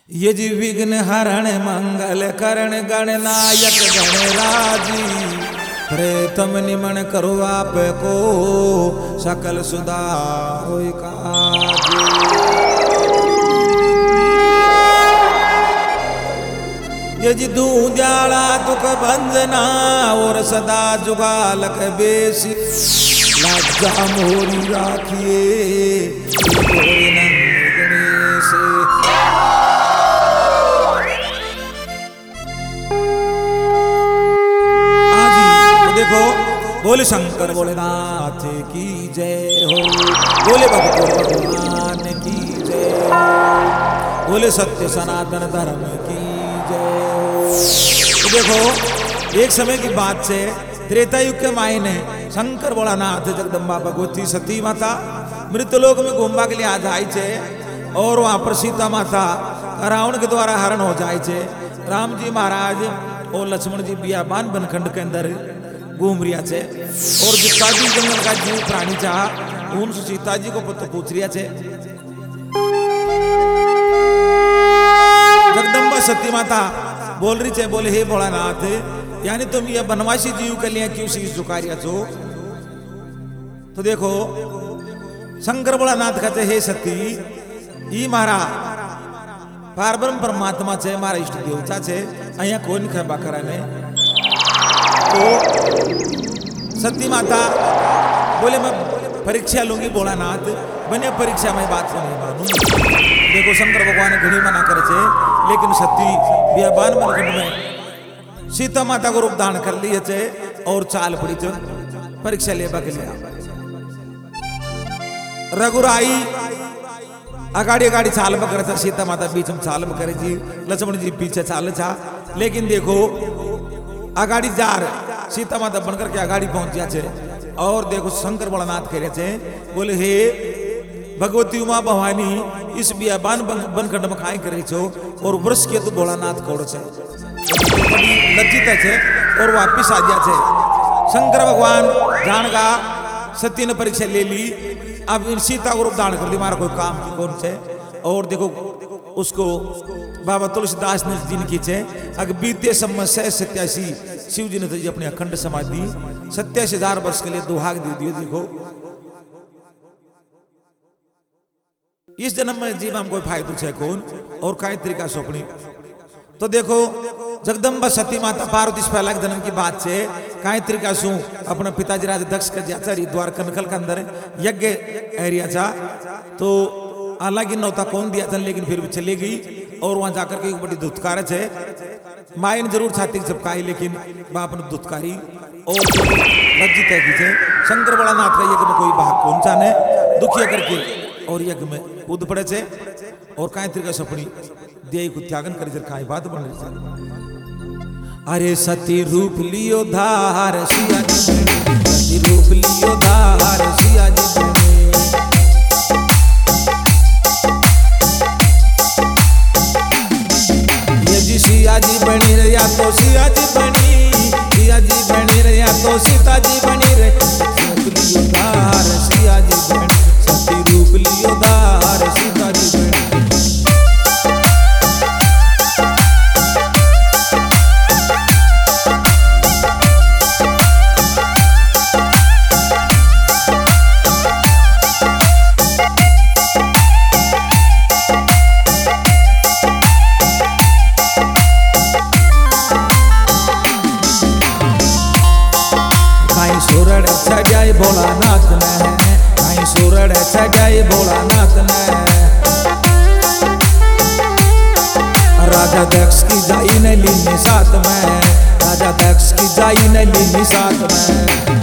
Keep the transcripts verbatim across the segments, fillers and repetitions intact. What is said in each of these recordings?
ये जी विघ्न हरण मंगल करण गणनायक गणराजी प्रेतम निमन करो आप को सकल सुधा होय काज। ये जी दूंद्याला तुक बंजना और सदा जुगालक बेसी लज्जा मोरी राखिए गणेश। देखो बोले शंकर भोलेनाथ की जय हो, बोले भगवान भगवान की जय हो, बोले सत्य सनातन धर्म की जय हो। तो देखो एक समय की बात से त्रेता युग के मायने शंकर भोलानाथ जगदम्बा भगवती सती माता मृतलोक में घूमवा के लिए आ जाए छे और वहां पर सीता माता रावण के द्वारा हरण हो जाए छे। राम जी महाराज और लक्ष्मण जी बियाबान बनखंड के अंदर घूम रिया छे और जितना भी जंगल का जीव प्राणी चाह उन सीता जी को पता पूछ रिया छे। जगदम्बा सती माता बोल रही छे, बोले हे भोलानाथ यानी तुम ये बनवासी जीव के लिए क्यों शीश झुका रिया छो। तो देखो शंकर भोलानाथ कहते हे सती ई मारा पारब्रह्म परमात्मा छे, मारा इष्ट देवता छे, अहिया कोई खेबा करे ने। तो सती माता बोले मैं परीक्षा लूंगी भोलानाथ, बने परीक्षा में बात को नहीं मानूं। देखो शंकर भगवान घड़ी मना करे छे लेकिन सती बियाबान बनखंड में सीता माता को रूप धारण कर लिए छे और चाल पड़ी छे परीक्षा लेबा के लिए। रघुराई अगाड़ी अगाड़ी चाल में करे, सीता माता बीच में चाल में करे जी, लक्ष्मण जी पीछे चाल छा। लेकिन देखो अगाड़ी जार सीता माता बनकर के अगाड़ी पहुंच गया छे और देखो शंकर भोलानाथ कह रहे थे, बोले हे भगवती उमा भवानी इस बियाबान बनखंड में खाई करे छो और वृक्ष के तो भोलानाथ कोड़ छे। लज्जित है और वापिस आ गया छे। शंकर भगवान जान गा सती ने परीक्षा ले ली, अब सीता को रूप धारण कर ली, हमारा कोई काम की कौन छे। और देखो उसको बाबा तुलसीदास ने जी ने खींचे अगर बीते समस्या सत्यासी शिव जी ने तो अपने अखंड समाधि सत्यासी हजार वर्ष के लिए दुहाग दे दिए। देखो इस जन्म में जीवन कोई फायदा छे कौन और कई तरीका सोपनी। तो देखो जगदम्बा सती माता पार्वती पहला जन्म की बात से कई तरीका सु अपना पिताजी राजा दक्ष का जाचा द्वार कनकल के अंदर यज्ञ एरिया था। तो हालांकि नौता कौन दिया था लेकिन फिर भी चली गई और वहां जाकर के एक बड़ी दुत्कार है। माए ने जरूर छाती चपकाई लेकिन बाप ने दुत्कारी और लज्जित है कि शंकर भोलानाथ का यज्ञ में कोई भाग कौन चाने दुखिया करके और यज्ञ में कूद पड़े थे और कई तरीका से अपनी देह को त्यागन कर कई बात बन रही थी। अरे सती रूप लियो धार सिया जी, सती रूप लियो धार सिया जी, सिया जी बनी रे या तो सिया जी बनी, सिया जी बनी रे या तो सीता जी बनी रे। रूप लियो धार सिया जी बनी, सती रूप लियो धार सीता जी बनी। सूरड़ सजाए भोलानाथ ने, कहीं सूरड़ सजाए भोलानाथ ने। राजा दक्ष की जाई ने लीनी साथ में, राजा दक्ष की जाई ने लीनी साथ में।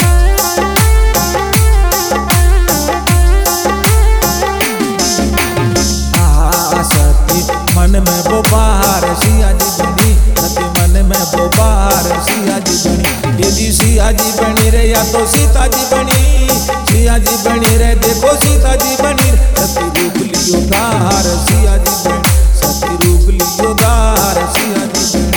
आ सती मन में वो बाहर सिया जी बनी, सती मन में वो बाहर सिया जी बनी। ये जी सिया जी बनी रे या तो सीता जी बनी, सिया जी बनी रे देखो सीता जी बनी। सती रूप लियो धार सिया जी बनी, सती रूप लियो धार सिया जी बनी।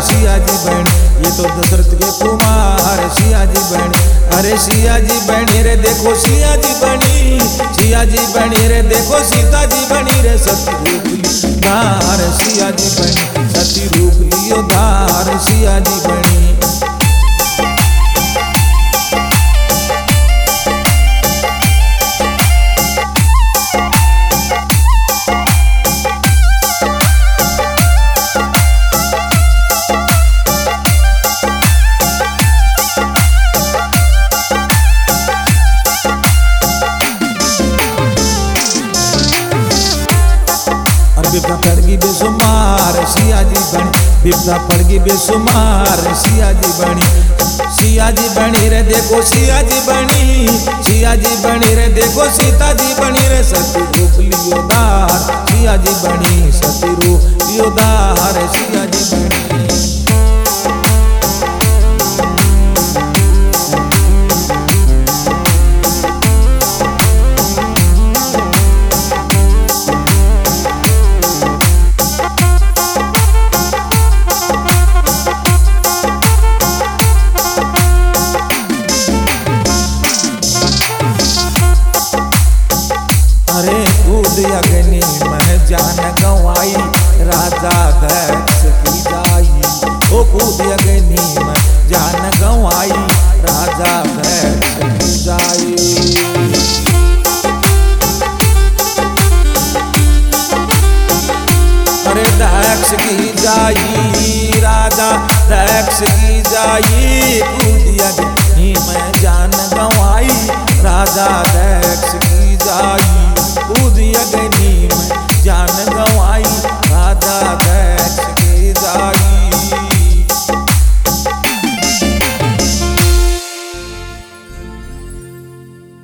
सिया जी बनी, ये तो दशरथ के कुमार सिया जी बनी। अरे सिया जी बनी रे देखो सिया जी बनी, सिया जी बनी रे देखो सीता जी बनी रे, सती रूप लियो धार सिया जी बनी, सती रूप लियो धार सिया जी बनी। बिपदा पड़गी बेसुमार सिया जी बनी, बिपदा पड़गी बेसुमार सिया जी बनी, सिया जी बनी रे देखो सिया जी बनी, सिया जी बनी रे देखो सीता जी बनी रे, सती रूप लियो धार सिया जी बनी, सती रूप लियो धार सिया जी बनी। अरे कूद अग्नि में जान गंवाई, राजा दक्ष की जाई, ओ कूद अग्नि में जान गंवाई, राजा दक्ष की जाई। अरे दक्ष की जाई, राजा दक्ष की जाई, कूद अग्नि में जान गंवाई, राजा दक्ष की जाई, कूद अग्नि में जान गंवाई, राजा